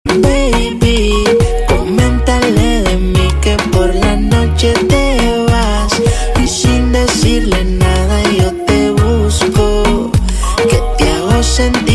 Baby, coméntale de mí que por la noche te vas y sin decirle nada yo te busco, que te hago sentir